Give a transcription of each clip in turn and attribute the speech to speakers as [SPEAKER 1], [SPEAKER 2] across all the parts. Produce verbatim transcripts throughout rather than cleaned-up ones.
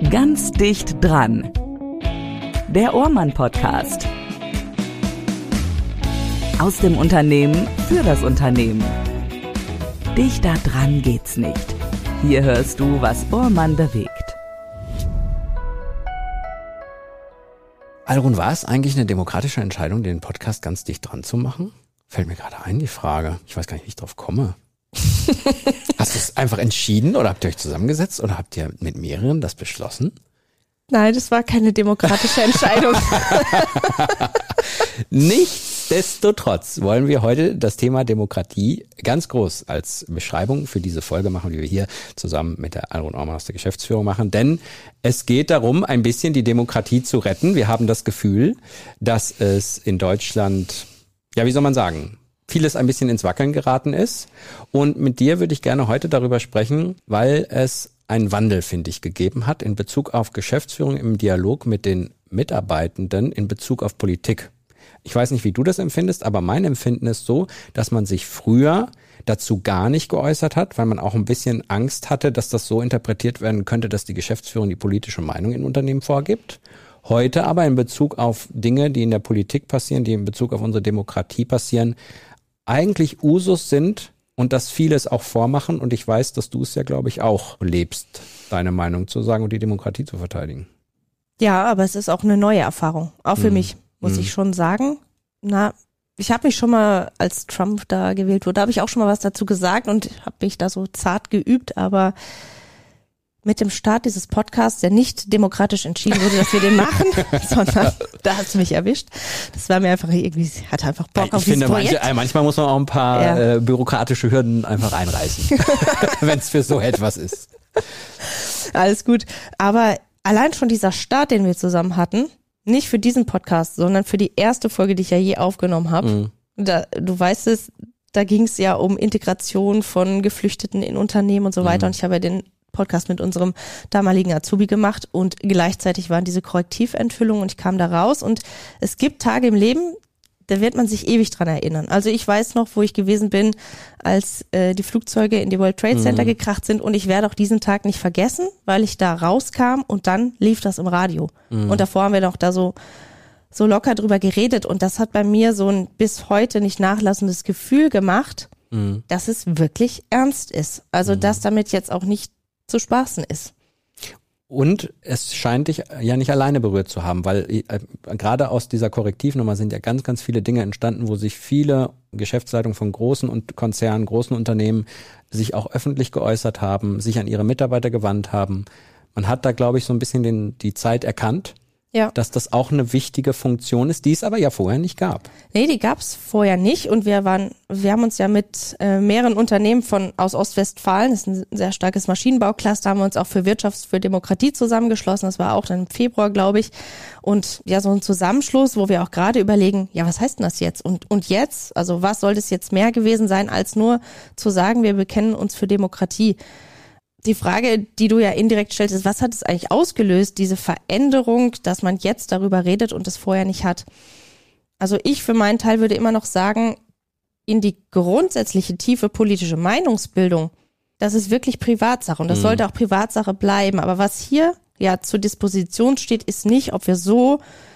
[SPEAKER 1] Ganz dicht dran. Der Ohrmann-Podcast. Aus dem Unternehmen für das Unternehmen. Dichter dran geht's nicht. Hier hörst du, was Ohrmann bewegt.
[SPEAKER 2] Alrun, war es eigentlich eine demokratische Entscheidung, den Podcast ganz dicht dran zu machen? Fällt mir gerade ein, die Frage. Ich weiß gar nicht, wie ich drauf komme. Hast du es einfach entschieden oder habt ihr euch zusammengesetzt oder habt ihr mit mehreren das beschlossen?
[SPEAKER 3] Nein, das war keine demokratische Entscheidung.
[SPEAKER 2] Nichtsdestotrotz wollen wir heute das Thema Demokratie ganz groß als Beschreibung für diese Folge machen, die wir hier zusammen mit der Alrun Ohrmann aus der Geschäftsführung machen. Denn es geht darum, ein bisschen die Demokratie zu retten. Wir haben das Gefühl, dass es in Deutschland, ja, wie soll man sagen, vieles ein bisschen ins Wackeln geraten ist. Und mit dir würde ich gerne heute darüber sprechen, weil es einen Wandel, finde ich, gegeben hat in Bezug auf Geschäftsführung im Dialog mit den Mitarbeitenden in Bezug auf Politik. Ich weiß nicht, wie du das empfindest, aber mein Empfinden ist so, dass man sich früher dazu gar nicht geäußert hat, weil man auch ein bisschen Angst hatte, dass das so interpretiert werden könnte, dass die Geschäftsführung die politische Meinung in Unternehmen vorgibt. Heute aber in Bezug auf Dinge, die in der Politik passieren, die in Bezug auf unsere Demokratie passieren, eigentlich Usus sind und dass viele es auch vormachen. Und ich weiß, dass du es ja, glaube ich, auch lebst, deine Meinung zu sagen und die Demokratie zu verteidigen.
[SPEAKER 3] Ja, aber es ist auch eine neue Erfahrung. Auch für
[SPEAKER 2] Mhm.
[SPEAKER 3] mich, muss
[SPEAKER 2] mhm.
[SPEAKER 3] ich schon sagen. Na, ich habe mich schon mal, als Trump da gewählt wurde, habe ich auch schon mal was dazu gesagt und habe mich da so zart geübt. Aber mit dem Start dieses Podcasts, der nicht demokratisch entschieden wurde, dass wir den machen, sondern da hat es mich erwischt. Das war mir einfach irgendwie, ich hatte einfach Bock
[SPEAKER 2] ich
[SPEAKER 3] auf
[SPEAKER 2] finde,
[SPEAKER 3] dieses Projekt.
[SPEAKER 2] manche, manchmal muss man auch ein paar
[SPEAKER 3] Ja.
[SPEAKER 2] äh, bürokratische Hürden einfach einreißen, wenn es für so etwas ist.
[SPEAKER 3] Alles gut. Aber allein schon dieser Start, den wir zusammen hatten, nicht für diesen Podcast, sondern für die erste Folge, die ich ja je aufgenommen habe.
[SPEAKER 2] Mhm.
[SPEAKER 3] Da, du weißt es, da ging es ja um Integration von Geflüchteten in Unternehmen und so weiter.
[SPEAKER 2] Mhm.
[SPEAKER 3] Und ich habe ja den Podcast mit unserem damaligen Azubi gemacht und gleichzeitig waren diese Korrektiventhüllungen und ich kam da raus und es gibt Tage im Leben, da wird man sich ewig dran erinnern. Also ich weiß noch, wo ich gewesen bin, als äh, die Flugzeuge in die World Trade Center mhm. gekracht sind und ich werde auch diesen Tag nicht vergessen, weil ich da rauskam und dann lief das im Radio. Mhm. Und davor haben wir noch da so so locker drüber geredet und das hat bei mir so ein bis heute nicht nachlassendes Gefühl gemacht, mhm. dass es wirklich ernst ist. Also mhm. dass damit jetzt auch nicht zu spaßen ist.
[SPEAKER 2] Und es scheint dich ja nicht alleine berührt zu haben, weil äh, gerade aus dieser Korrektivnummer sind ja ganz, ganz viele Dinge entstanden, wo sich viele Geschäftsleitungen von großen und Konzernen, großen Unternehmen sich auch öffentlich geäußert haben, sich an ihre Mitarbeiter gewandt haben. Man hat da, glaube ich, so ein bisschen den, die Zeit erkannt, ja. dass das auch eine wichtige Funktion ist, die es aber ja vorher nicht gab.
[SPEAKER 3] Nee, die gab es vorher nicht und wir waren, wir haben uns ja mit äh, mehreren Unternehmen von aus Ostwestfalen, das ist ein sehr starkes Maschinenbaucluster, haben wir uns auch für Wirtschaft für Demokratie zusammengeschlossen, das war auch dann im Februar, glaube ich, und ja, so ein Zusammenschluss, wo wir auch gerade überlegen, ja, was heißt denn das jetzt? Und und jetzt, also was soll das jetzt mehr gewesen sein, als nur zu sagen, wir bekennen uns für Demokratie? Die Frage, die du ja indirekt stellst, ist, was hat es eigentlich ausgelöst, diese Veränderung, dass man jetzt darüber redet und es vorher nicht hat? Also ich für meinen Teil würde immer noch sagen, in die grundsätzliche tiefe politische Meinungsbildung, das ist wirklich Privatsache und das mhm. sollte auch Privatsache bleiben. Aber was hier ja zur Disposition steht, ist nicht, ob wir so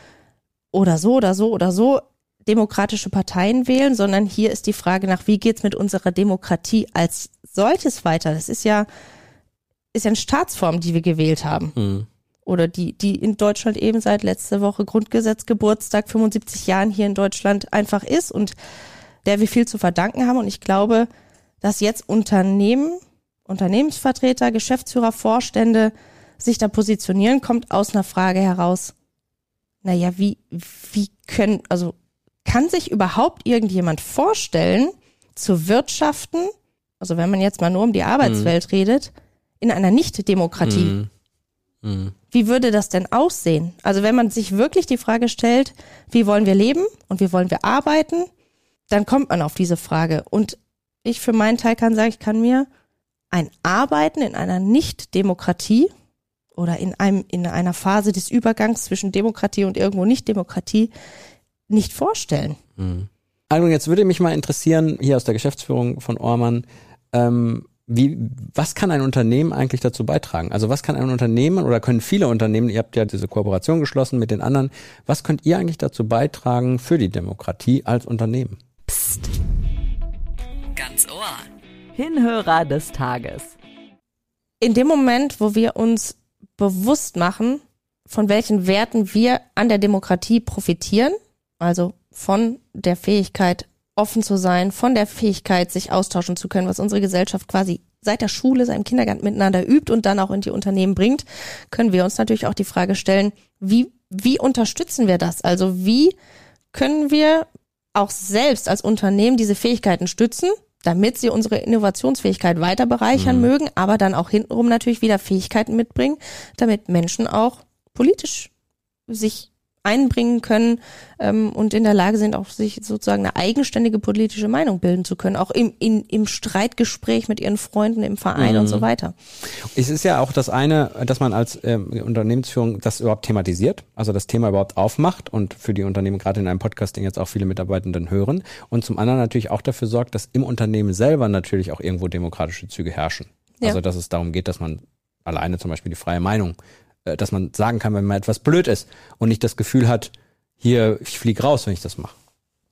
[SPEAKER 3] oder so oder so oder so demokratische Parteien wählen, sondern hier ist die Frage nach, wie geht's mit unserer Demokratie als solches weiter? Das ist ja ist ja eine Staatsform, die wir gewählt haben. Mhm. Oder die, die in Deutschland eben seit letzter Woche Grundgesetz, Geburtstag, fünfundsiebzig Jahren hier in Deutschland einfach ist und der wir viel zu verdanken haben. Und ich glaube, dass jetzt Unternehmen, Unternehmensvertreter, Geschäftsführer, Vorstände sich da positionieren, kommt aus einer Frage heraus, naja, wie, wie können, also kann sich überhaupt irgendjemand vorstellen, zu wirtschaften, also wenn man jetzt mal nur um die Arbeitswelt mhm. redet, in einer Nicht-Demokratie. Mm. Mm. Wie würde das denn aussehen? Also wenn man sich wirklich die Frage stellt, wie wollen wir leben und wie wollen wir arbeiten, dann kommt man auf diese Frage. Und ich für meinen Teil kann sagen, ich kann mir ein Arbeiten in einer Nicht-Demokratie oder in einem in einer Phase des Übergangs zwischen Demokratie und irgendwo Nicht-Demokratie nicht vorstellen.
[SPEAKER 2] Mm. Also jetzt würde mich mal interessieren, hier aus der Geschäftsführung von Ohrmann, ähm, Wie, was kann ein Unternehmen eigentlich dazu beitragen? Also was kann ein Unternehmen oder können viele Unternehmen, ihr habt ja diese Kooperation geschlossen mit den anderen, was könnt ihr eigentlich dazu beitragen für die Demokratie als Unternehmen?
[SPEAKER 1] Psst. Ganz Ohr. Hinhörer des Tages.
[SPEAKER 3] In dem Moment, wo wir uns bewusst machen, von welchen Werten wir an der Demokratie profitieren, also von der Fähigkeit, offen zu sein, von der Fähigkeit, sich austauschen zu können, was unsere Gesellschaft quasi seit der Schule, seit dem Kindergarten miteinander übt und dann auch in die Unternehmen bringt, können wir uns natürlich auch die Frage stellen, wie, wie unterstützen wir das? Also wie können wir auch selbst als Unternehmen diese Fähigkeiten stützen, damit sie unsere Innovationsfähigkeit weiter bereichern mhm. mögen, aber dann auch hintenrum natürlich wieder Fähigkeiten mitbringen, damit Menschen auch politisch sich einbringen können ähm, und in der Lage sind, auch sich sozusagen eine eigenständige politische Meinung bilden zu können, auch im, in, im Streitgespräch mit ihren Freunden im Verein mhm. und so weiter.
[SPEAKER 2] Es ist ja auch das eine, dass man als ähm, Unternehmensführung das überhaupt thematisiert, also das Thema überhaupt aufmacht und für die Unternehmen gerade in einem Podcast, den jetzt auch viele Mitarbeitenden hören, und zum anderen natürlich auch dafür sorgt, dass im Unternehmen selber natürlich auch irgendwo demokratische Züge herrschen. Ja. Also dass es darum geht, dass man alleine zum Beispiel die freie Meinung, dass man sagen kann, wenn mal etwas blöd ist und nicht das Gefühl hat, hier, ich fliege raus, wenn ich das mache.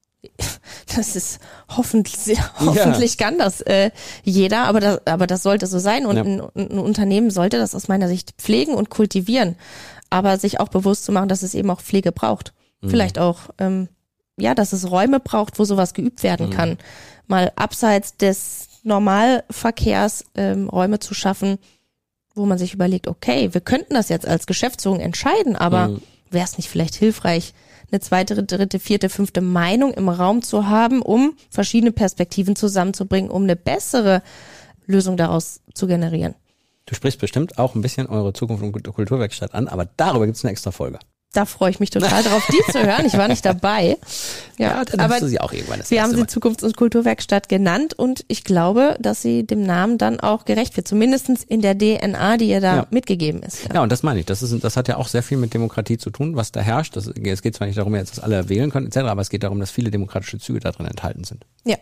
[SPEAKER 3] Das ist hoffentlich, hoffentlich ja. kann das äh, jeder, aber das, aber das sollte so sein und ja. ein, ein Unternehmen sollte das aus meiner Sicht pflegen und kultivieren, aber sich auch bewusst zu machen, dass es eben auch Pflege braucht. Mhm. Vielleicht auch, ähm, ja, dass es Räume braucht, wo sowas geübt werden mhm. kann. Mal abseits des Normalverkehrs ähm, Räume zu schaffen, wo man sich überlegt, okay, wir könnten das jetzt als Geschäftsführung entscheiden, aber mhm. wäre es nicht vielleicht hilfreich, eine zweite, dritte, vierte, fünfte Meinung im Raum zu haben, um verschiedene Perspektiven zusammenzubringen, um eine bessere Lösung daraus zu generieren.
[SPEAKER 2] Du sprichst bestimmt auch ein bisschen eure Zukunft und Kulturwerkstatt an, aber darüber gibt es eine extra Folge.
[SPEAKER 3] Da freue ich mich total drauf, die zu hören. Ich war nicht dabei. Ja,
[SPEAKER 2] ja dann
[SPEAKER 3] aber
[SPEAKER 2] hast du sie auch irgendwann das
[SPEAKER 3] wir haben sie
[SPEAKER 2] Mal.
[SPEAKER 3] Zukunfts- und Kulturwerkstatt genannt und ich glaube, dass sie dem Namen dann auch gerecht wird. Zumindest in der D N A, die ihr da ja. mitgegeben ist.
[SPEAKER 2] Ja. ja, und das meine ich. Das ist, das hat ja auch sehr viel mit Demokratie zu tun, was da herrscht. Das, es geht zwar nicht darum, jetzt, dass alle wählen können, et cetera, aber es geht darum, dass viele demokratische Züge da drin enthalten sind.
[SPEAKER 3] Ja.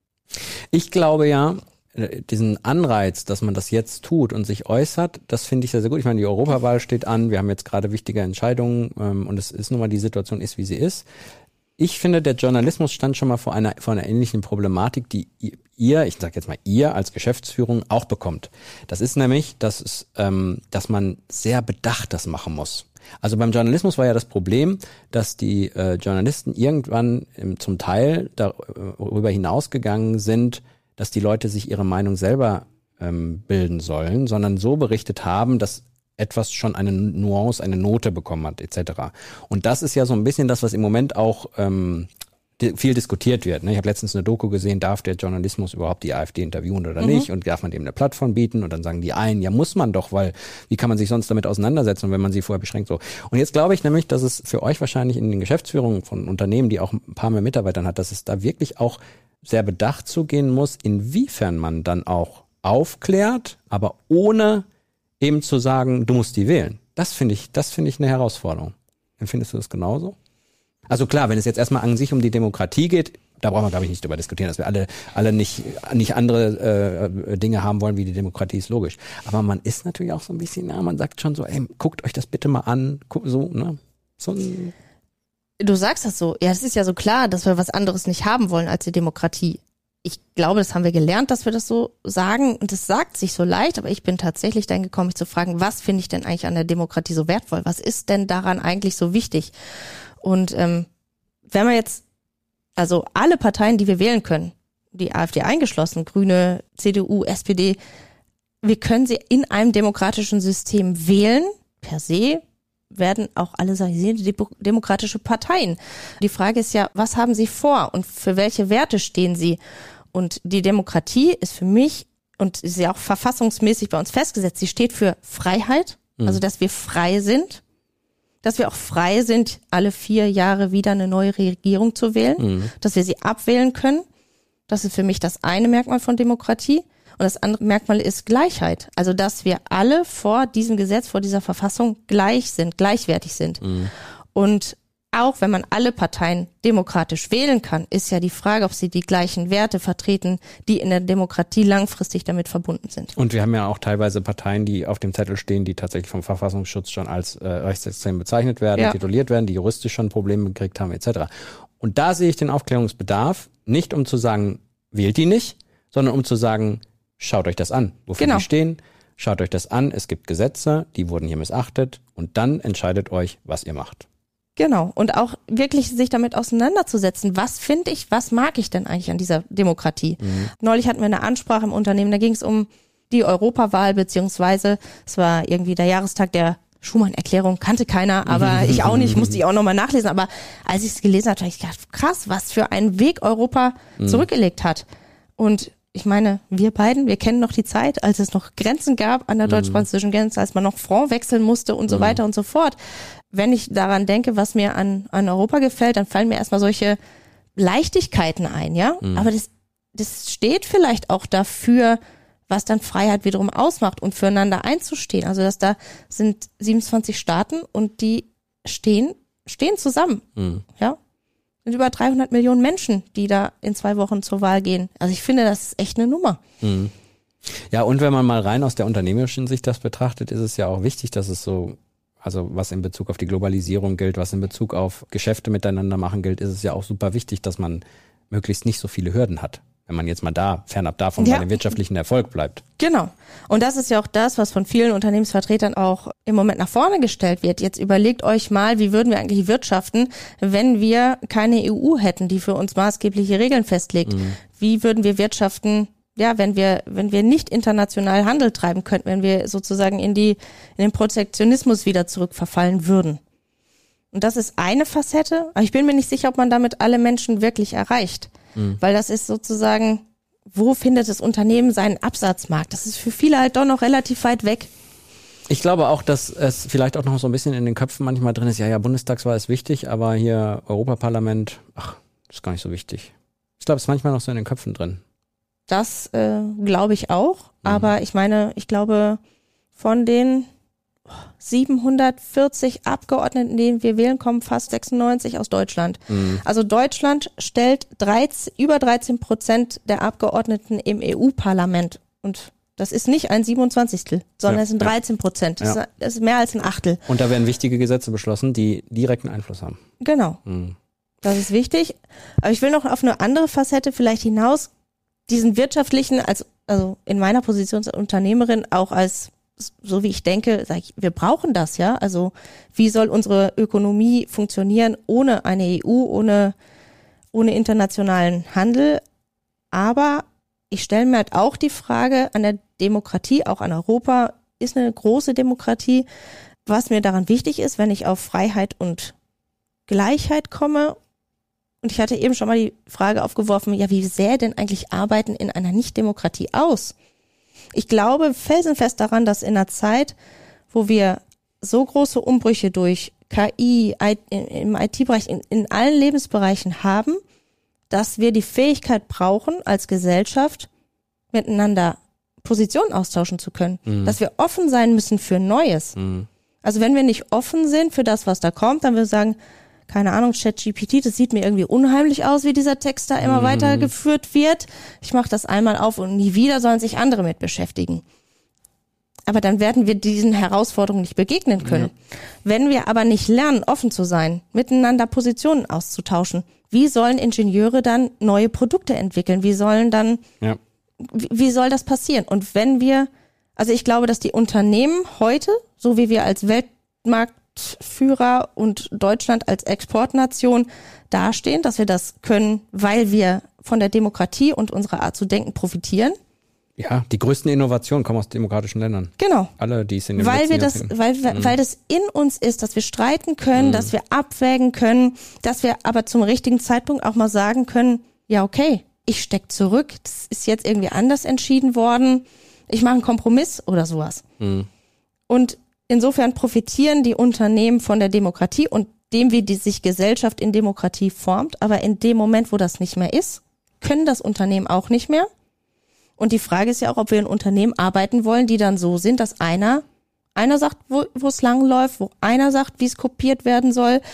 [SPEAKER 2] Ich glaube ja, diesen Anreiz, dass man das jetzt tut und sich äußert, das finde ich sehr, sehr gut. Ich meine, die Europawahl steht an, wir haben jetzt gerade wichtige Entscheidungen ähm, und es ist nun mal, die Situation ist, wie sie ist. Ich finde, der Journalismus stand schon mal vor einer, vor einer ähnlichen Problematik, die ihr, ich sage jetzt mal ihr als Geschäftsführung auch bekommt. Das ist nämlich, dass es, ähm, dass man sehr bedacht das machen muss. Also beim Journalismus war ja das Problem, dass die äh, Journalisten irgendwann ähm, zum Teil darüber hinausgegangen sind, dass die Leute sich ihre Meinung selber ähm, bilden sollen, sondern so berichtet haben, dass etwas schon eine Nuance, eine Note bekommen hat, et cetera. Und das ist ja so ein bisschen das, was im Moment auch ähm, di- viel diskutiert wird. Ne? Ich habe letztens eine Doku gesehen, darf der Journalismus überhaupt die AfD interviewen oder mhm. nicht? Und darf man dem eine Plattform bieten? Und dann sagen die einen, ja muss man doch, weil wie kann man sich sonst damit auseinandersetzen, wenn man sie vorher beschränkt? So. Und jetzt glaube ich nämlich, dass es für euch wahrscheinlich in den Geschäftsführungen von Unternehmen, die auch ein paar mehr Mitarbeitern hat, dass es da wirklich auch sehr bedacht zugehen muss, inwiefern man dann auch aufklärt, aber ohne eben zu sagen, du musst die wählen. Das finde ich, das finde ich eine Herausforderung. Empfindest du das genauso? Also klar, wenn es jetzt erstmal an sich um die Demokratie geht, da brauchen wir, glaube ich, nicht drüber diskutieren, dass wir alle alle nicht nicht andere äh, Dinge haben wollen, wie die Demokratie, ist logisch. Aber man ist natürlich auch so ein bisschen, na, man sagt schon so, ey, guckt euch das bitte mal an, guck, so, ne? So ein
[SPEAKER 3] Du sagst das so. Ja, es ist ja so klar, dass wir was anderes nicht haben wollen als die Demokratie. Ich glaube, das haben wir gelernt, dass wir das so sagen. Und es sagt sich so leicht, aber ich bin tatsächlich dann gekommen, mich zu fragen, was finde ich denn eigentlich an der Demokratie so wertvoll? Was ist denn daran eigentlich so wichtig? Und ähm, wenn man jetzt, also alle Parteien, die wir wählen können, die AfD eingeschlossen, Grüne, C D U, S P D, wir können sie in einem demokratischen System wählen, per se, werden auch alle sagen, sie sind demokratische Parteien. Die Frage ist ja, was haben sie vor und für welche Werte stehen sie? Und die Demokratie ist für mich, und ist ja auch verfassungsmäßig bei uns festgesetzt, sie steht für Freiheit, mhm. also dass wir frei sind, dass wir auch frei sind, alle vier Jahre wieder eine neue Regierung zu wählen, mhm. dass wir sie abwählen können. Das ist für mich das eine Merkmal von Demokratie. Und das andere Merkmal ist Gleichheit. Also, dass wir alle vor diesem Gesetz, vor dieser Verfassung gleich sind, gleichwertig sind. Mhm. Und auch wenn man alle Parteien demokratisch wählen kann, ist ja die Frage, ob sie die gleichen Werte vertreten, die in der Demokratie langfristig damit verbunden sind.
[SPEAKER 2] Und wir haben ja auch teilweise Parteien, die auf dem Zettel stehen, die tatsächlich vom Verfassungsschutz schon als äh, rechtsextrem bezeichnet werden, ja. tituliert werden, die juristisch schon Probleme gekriegt haben, et cetera. Und da sehe ich den Aufklärungsbedarf, nicht um zu sagen, wählt die nicht, sondern um zu sagen, schaut euch das an, wofür
[SPEAKER 3] genau.
[SPEAKER 2] die stehen, schaut euch das an, es gibt Gesetze, die wurden hier missachtet und dann entscheidet euch, was ihr macht.
[SPEAKER 3] Genau, und auch wirklich sich damit auseinanderzusetzen, was finde ich, was mag ich denn eigentlich an dieser Demokratie? Mhm. Neulich hatten wir eine Ansprache im Unternehmen, da ging es um die Europawahl, beziehungsweise es war irgendwie der Jahrestag der Schumann-Erklärung, kannte keiner, aber ich auch nicht, musste ich auch nochmal nachlesen. Aber als ich es gelesen habe, habe ich gedacht, krass, was für einen Weg Europa mhm. zurückgelegt hat. Und ich meine, wir beiden, wir kennen noch die Zeit, als es noch Grenzen gab an der deutsch-französischen Grenze, als man noch Franc wechseln musste und so mhm. weiter und so fort. Wenn ich daran denke, was mir an, an Europa gefällt, dann fallen mir erstmal solche Leichtigkeiten ein, ja. Mhm. Aber das, das steht vielleicht auch dafür, was dann Freiheit wiederum ausmacht und füreinander einzustehen. Also, dass da sind siebenundzwanzig Staaten und die stehen, stehen zusammen, mhm. ja. Sind über dreihundert Millionen Menschen, die da in zwei Wochen zur Wahl gehen. Also ich finde, das ist echt eine Nummer.
[SPEAKER 2] Mhm. Ja, und wenn man mal rein aus der unternehmerischen Sicht das betrachtet, ist es ja auch wichtig, dass es so, also was in Bezug auf die Globalisierung gilt, was in Bezug auf Geschäfte miteinander machen gilt, ist es ja auch super wichtig, dass man möglichst nicht so viele Hürden hat. Wenn man jetzt mal da, fernab davon ja. bei dem wirtschaftlichen Erfolg bleibt.
[SPEAKER 3] Genau. Und das ist ja auch das, was von vielen Unternehmensvertretern auch im Moment nach vorne gestellt wird. Jetzt überlegt euch mal, wie würden wir eigentlich wirtschaften, wenn wir keine E U hätten, die für uns maßgebliche Regeln festlegt? Mhm. Wie würden wir wirtschaften, ja, wenn wir, wenn wir nicht international Handel treiben könnten, wenn wir sozusagen in die, in den Protektionismus wieder zurückverfallen würden? Und das ist eine Facette, aber ich bin mir nicht sicher, ob man damit alle Menschen wirklich erreicht. Mhm. Weil das ist sozusagen, wo findet das Unternehmen seinen Absatzmarkt? Das ist für viele halt doch noch relativ weit weg.
[SPEAKER 2] Ich glaube auch, dass es vielleicht auch noch so ein bisschen in den Köpfen manchmal drin ist, ja, ja, Bundestagswahl ist wichtig, aber hier Europaparlament, ach, das ist gar nicht so wichtig. Ich glaube, es ist manchmal noch so in den Köpfen drin.
[SPEAKER 3] Das äh, glaube ich auch, mhm. aber ich meine, ich glaube, von den siebenhundertvierzig Abgeordneten, denen wir wählen, kommen fast sechsundneunzig aus Deutschland. Mhm. Also Deutschland stellt dreizehn, über dreizehn Prozent der Abgeordneten im E U-Parlament. Und das ist nicht ein siebenundzwanzigstel, sondern es ja, sind dreizehn Prozent. Das, ja. das ist mehr als ein Achtel.
[SPEAKER 2] Und da werden wichtige Gesetze beschlossen, die direkten Einfluss haben.
[SPEAKER 3] Genau. Mhm. Das ist wichtig. Aber ich will noch auf eine andere Facette vielleicht hinaus. Diesen wirtschaftlichen, als, also in meiner Position als Unternehmerin, auch als so wie ich denke, sag ich, wir brauchen das, ja. Also wie soll unsere Ökonomie funktionieren ohne eine E U, ohne ohne internationalen Handel? Aber ich stelle mir halt auch die Frage an der Demokratie, auch an Europa, ist eine große Demokratie, was mir daran wichtig ist, wenn ich auf Freiheit und Gleichheit komme. Und ich hatte eben schon mal die Frage aufgeworfen, ja, wie sähe denn eigentlich Arbeiten in einer Nicht-Demokratie aus? Ich glaube felsenfest daran, dass in einer Zeit, wo wir so große Umbrüche durch K I, im I T-Bereich, in, in allen Lebensbereichen haben, dass wir die Fähigkeit brauchen, als Gesellschaft miteinander Positionen austauschen zu können. Mhm. Dass wir offen sein müssen für Neues. Mhm. Also wenn wir nicht offen sind für das, was da kommt, dann würden wir sagen, keine Ahnung, ChatGPT, das sieht mir irgendwie unheimlich aus, wie dieser Text da immer mhm. weitergeführt wird. Ich mache das einmal auf und nie wieder sollen sich andere mit beschäftigen. Aber dann werden wir diesen Herausforderungen nicht begegnen können. Ja. Wenn wir aber nicht lernen, offen zu sein, miteinander Positionen auszutauschen, wie sollen Ingenieure dann neue Produkte entwickeln? Wie sollen dann, ja. wie, wie soll das passieren? Und wenn wir, also ich glaube, dass die Unternehmen heute, so wie wir als Weltmarkt Führer und Deutschland als Exportnation dastehen, dass wir das können, weil wir von der Demokratie und unserer Art zu denken profitieren.
[SPEAKER 2] Ja, die größten Innovationen kommen aus demokratischen Ländern.
[SPEAKER 3] Genau.
[SPEAKER 2] Alle, die es in den
[SPEAKER 3] weil
[SPEAKER 2] letzten
[SPEAKER 3] wir das,
[SPEAKER 2] Jahrzehnten.
[SPEAKER 3] weil, mhm. weil das in uns ist, dass wir streiten können, mhm. dass wir abwägen können, dass wir aber zum richtigen Zeitpunkt auch mal sagen können, ja okay, ich steck zurück, das ist jetzt irgendwie anders entschieden worden, ich mache einen Kompromiss oder sowas. Mhm. Und insofern profitieren die Unternehmen von der Demokratie und dem, wie die sich Gesellschaft in Demokratie formt. Aber in dem Moment, wo das nicht mehr ist, können das Unternehmen auch nicht mehr. Und die Frage ist ja auch, ob wir in Unternehmen arbeiten wollen, die dann so sind, dass einer, einer sagt, wo, wo es lang läuft, wo einer sagt, wie es kopiert werden soll.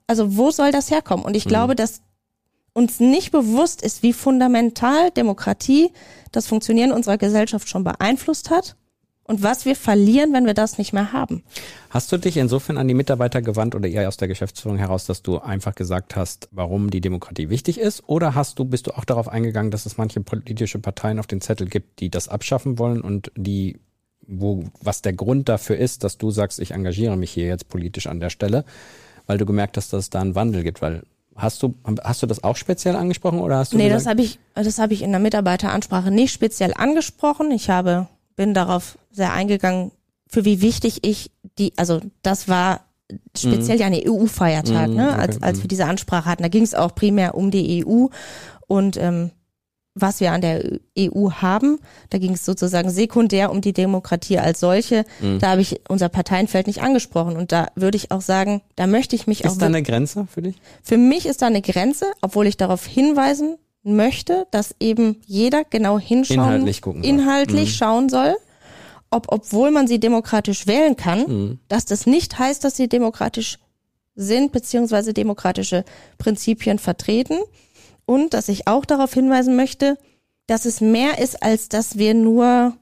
[SPEAKER 3] also wo soll das herkommen? Und ich mhm. glaube, dass uns nicht bewusst ist, wie fundamental Demokratie das Funktionieren unserer Gesellschaft schon beeinflusst hat und was wir verlieren, wenn wir das nicht mehr haben.
[SPEAKER 2] Hast du dich insofern an die Mitarbeiter gewandt oder eher aus der Geschäftsführung heraus, dass du einfach gesagt hast, warum die Demokratie wichtig ist? Oder hast du, bist du auch darauf eingegangen, dass es manche politische Parteien auf den Zettel gibt, die das abschaffen wollen und die, wo, was der Grund dafür ist, dass du sagst, ich engagiere mich hier jetzt politisch an der Stelle, weil du gemerkt hast, dass es da einen Wandel gibt, weil Hast du, hast du das auch speziell angesprochen oder hast du
[SPEAKER 3] Nee,
[SPEAKER 2] gesagt?
[SPEAKER 3] das habe ich, das habe ich in der Mitarbeiteransprache nicht speziell angesprochen. Ich habe, bin darauf sehr eingegangen, für wie wichtig ich die, also das war speziell mhm. ja ein E U-Feiertag, mhm, ne, okay, als, als wir diese Ansprache hatten. Da ging es auch primär um die E U und ähm, was wir an der E U haben. Da ging es sozusagen sekundär um die Demokratie als solche. Mhm. Da habe ich unser Parteienfeld nicht angesprochen. Und da würde ich auch sagen, da möchte ich mich
[SPEAKER 2] ist
[SPEAKER 3] auch...
[SPEAKER 2] Ist da eine Grenze für dich?
[SPEAKER 3] Für mich ist da eine Grenze, obwohl ich darauf hinweisen möchte, dass eben jeder genau hinschauen,
[SPEAKER 2] inhaltlich, gucken
[SPEAKER 3] inhaltlich
[SPEAKER 2] mhm.
[SPEAKER 3] schauen soll, ob, obwohl man sie demokratisch wählen kann, mhm. dass das nicht heißt, dass sie demokratisch sind, beziehungsweise demokratische Prinzipien vertreten. Und dass ich auch darauf hinweisen möchte, dass es mehr ist, als dass wir nur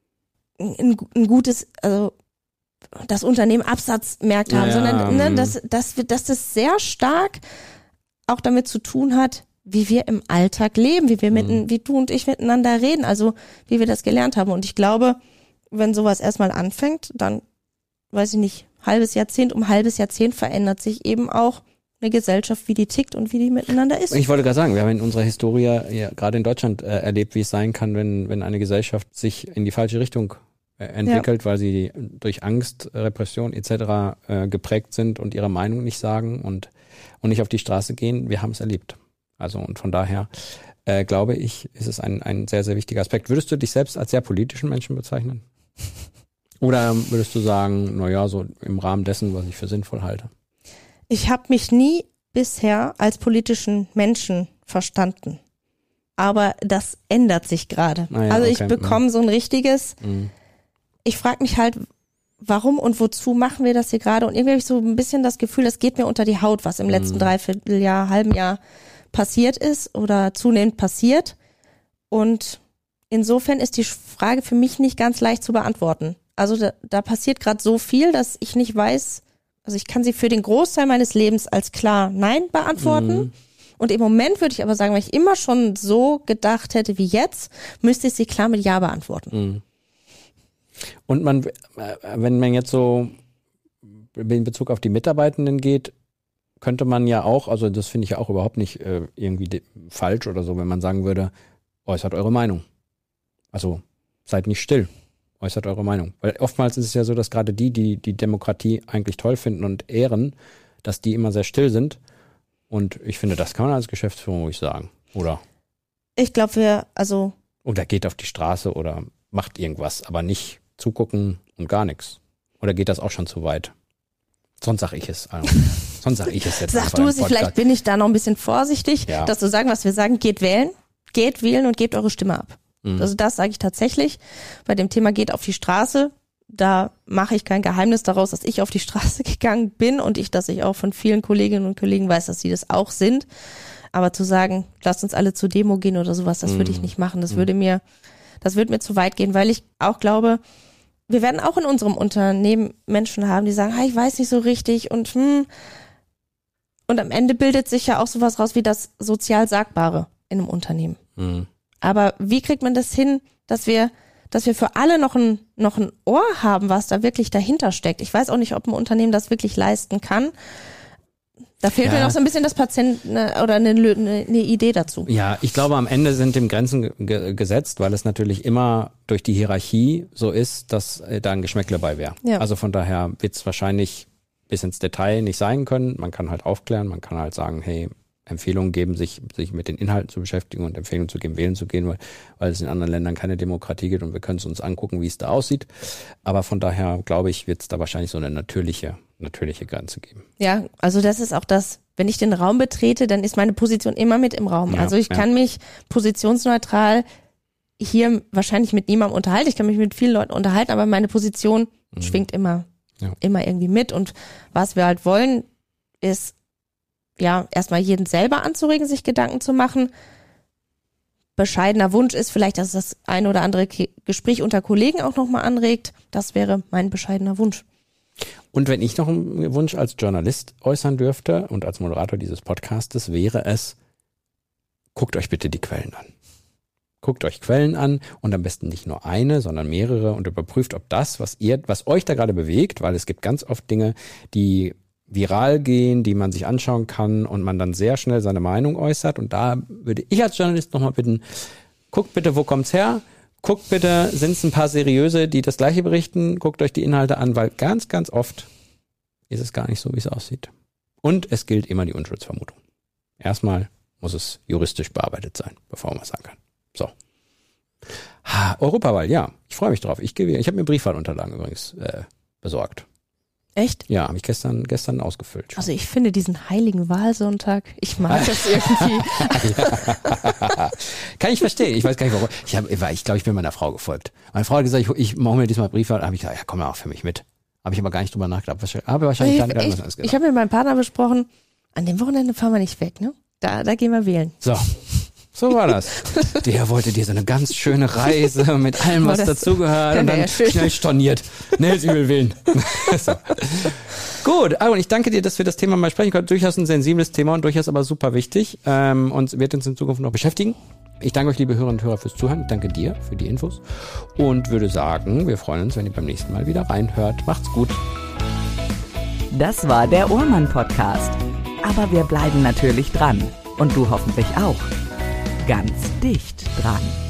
[SPEAKER 3] ein, ein gutes, also das Unternehmen Absatzmärkte haben, ja, sondern ne, dass, dass, wir, dass das sehr stark auch damit zu tun hat, wie wir im Alltag leben, wie wir mitten, wie du und ich miteinander reden, also wie wir das gelernt haben. Und ich glaube, wenn sowas erstmal anfängt, dann, weiß ich nicht, halbes Jahrzehnt um halbes Jahrzehnt verändert sich eben auch eine Gesellschaft, wie die tickt und wie die miteinander ist.
[SPEAKER 2] Ich wollte gerade sagen, wir haben in unserer Historie ja gerade in Deutschland äh, erlebt, wie es sein kann, wenn wenn eine Gesellschaft sich in die falsche Richtung äh, entwickelt, ja. weil sie durch Angst, Repression et cetera äh, geprägt sind und ihre Meinung nicht sagen und und nicht auf die Straße gehen. Wir haben es erlebt. Also und von daher äh, glaube ich, ist es ein ein sehr sehr wichtiger Aspekt. Würdest du dich selbst als sehr politischen Menschen bezeichnen? Oder würdest du sagen, na ja, so im Rahmen dessen, was ich für sinnvoll halte?
[SPEAKER 3] Ich habe mich nie bisher als politischen Menschen verstanden. Aber das ändert sich gerade. Ah ja, also ich okay. bekomme so ein richtiges, mhm. ich frage mich halt, warum und wozu machen wir das hier gerade? Und irgendwie habe ich so ein bisschen das Gefühl, es geht mir unter die Haut, was im mhm. letzten Dreivierteljahr, halben Jahr passiert ist oder zunehmend passiert. Und insofern ist die Frage für mich nicht ganz leicht zu beantworten. Also da, da passiert gerade so viel, dass ich nicht weiß, also ich kann sie für den Großteil meines Lebens als klar Nein beantworten. Mhm. Und im Moment würde ich aber sagen, weil ich immer schon so gedacht hätte wie jetzt, müsste ich sie klar mit Ja beantworten.
[SPEAKER 2] Mhm. Und man, wenn man jetzt so in Bezug auf die Mitarbeitenden geht, könnte man ja auch, also das finde ich ja auch überhaupt nicht äh, irgendwie de- falsch oder so, wenn man sagen würde, äußert eure Meinung. Also seid nicht still. Äußert eure Meinung. Weil oftmals ist es ja so, dass gerade die, die die Demokratie eigentlich toll finden und ehren, dass die immer sehr still sind. Und ich finde, das kann man als Geschäftsführung ruhig sagen. Oder?
[SPEAKER 3] Ich glaube, wir, also...
[SPEAKER 2] Oder geht auf die Straße oder macht irgendwas, aber nicht zugucken und gar nichts. Oder geht das auch schon zu weit? Sonst sag ich es. Also, sonst sag ich es jetzt.
[SPEAKER 3] Sag du es, vielleicht bin ich da noch ein bisschen vorsichtig,
[SPEAKER 2] ja.
[SPEAKER 3] dass du sagen, was wir sagen, geht wählen, geht wählen und gebt eure Stimme ab. Also das sage ich tatsächlich. Bei dem Thema geht auf die Straße, da mache ich kein Geheimnis daraus, dass ich auf die Straße gegangen bin und ich, dass ich auch von vielen Kolleginnen und Kollegen weiß, dass sie das auch sind. Aber zu sagen, lasst uns alle zur Demo gehen oder sowas, das würde ich nicht machen. Das würde mir, das würde mir zu weit gehen, weil ich auch glaube, wir werden auch in unserem Unternehmen Menschen haben, die sagen, hey, ich weiß nicht so richtig und hm. Und am Ende bildet sich ja auch sowas raus wie das sozial Sagbare in einem Unternehmen. Mhm. Aber wie kriegt man das hin, dass wir, dass wir für alle noch ein, noch ein Ohr haben, was da wirklich dahinter steckt? Ich weiß auch nicht, ob ein Unternehmen das wirklich leisten kann. Da fehlt ja. mir noch so ein bisschen das Patient oder eine, eine, eine Idee dazu.
[SPEAKER 2] Ja, ich glaube, am Ende sind dem Grenzen ge- gesetzt, weil es natürlich immer durch die Hierarchie so ist, dass äh, da ein Geschmäckle bei wäre. Ja. Also von daher wird es wahrscheinlich bis ins Detail nicht sein können. Man kann halt aufklären, man kann halt sagen, hey, Empfehlungen geben, sich sich mit den Inhalten zu beschäftigen und Empfehlungen zu geben, wählen zu gehen, weil, weil es in anderen Ländern keine Demokratie gibt und wir können es uns angucken, wie es da aussieht. Aber von daher, glaube ich, wird es da wahrscheinlich so eine natürliche, natürliche Grenze geben.
[SPEAKER 3] Ja, also das ist auch das, wenn ich den Raum betrete, dann ist meine Position immer mit im Raum. Ja, also ich ja. kann mich positionsneutral hier wahrscheinlich mit niemandem unterhalten. Ich kann mich mit vielen Leuten unterhalten, aber meine Position mhm. schwingt immer, ja. immer irgendwie mit. Und was wir halt wollen, ist ja, erstmal jeden selber anzuregen, sich Gedanken zu machen. Bescheidener Wunsch ist vielleicht, dass das ein oder andere Ke- Gespräch unter Kollegen auch nochmal anregt. Das wäre mein bescheidener Wunsch.
[SPEAKER 2] Und wenn ich noch einen Wunsch als Journalist äußern dürfte und als Moderator dieses Podcastes, wäre es, guckt euch bitte die Quellen an. Guckt euch Quellen an und am besten nicht nur eine, sondern mehrere und überprüft, ob das, was ihr, was euch da gerade bewegt, weil es gibt ganz oft Dinge, die viral gehen, die man sich anschauen kann und man dann sehr schnell seine Meinung äußert. Und da würde ich als Journalist nochmal bitten, guckt bitte, wo kommt's her? Guckt bitte, sind es ein paar seriöse, die das Gleiche berichten? Guckt euch die Inhalte an, weil ganz, ganz oft ist es gar nicht so, wie es aussieht. Und es gilt immer die Unschuldsvermutung. Erstmal muss es juristisch bearbeitet sein, bevor man was sagen kann. So. Ha, Europawahl, ja, ich freue mich drauf. Ich, gebe, ich habe mir Briefwahlunterlagen übrigens äh, besorgt.
[SPEAKER 3] Echt?
[SPEAKER 2] Ja, habe ich gestern gestern ausgefüllt. Schon.
[SPEAKER 3] Also ich finde diesen heiligen Wahlsonntag, ich mag das irgendwie.
[SPEAKER 2] Ja. Kann ich verstehen. Ich weiß gar nicht, warum. Ich habe, ich glaube, ich bin meiner Frau gefolgt. Meine Frau hat gesagt, ich, ich mache mir diesmal Briefwahl. Habe ich gesagt, ja, komm mal auch für mich mit. Habe ich aber gar nicht drüber nachgedacht. Habe wahrscheinlich
[SPEAKER 3] ich
[SPEAKER 2] dann
[SPEAKER 3] ich,
[SPEAKER 2] alles
[SPEAKER 3] ich habe mit meinem Partner besprochen, an dem Wochenende fahren wir nicht weg, ne? Da, da gehen wir wählen.
[SPEAKER 2] So. So war das. Der wollte dir so eine ganz schöne Reise mit allem, was dazugehört und dann ja schnell storniert. Nels, ich will wählen. So. Gut, Aaron, ich danke dir, dass wir das Thema mal sprechen konnten. Durchaus ein sensibles Thema und durchaus aber super wichtig ähm, und wird uns in Zukunft noch beschäftigen. Ich danke euch, liebe Hörerinnen und Hörer, fürs Zuhören. Ich danke dir für die Infos und würde sagen, wir freuen uns, wenn ihr beim nächsten Mal wieder reinhört. Macht's gut.
[SPEAKER 1] Das war der Ohrmann-Podcast. Aber wir bleiben natürlich dran. Und du hoffentlich auch. Ganz dicht dran.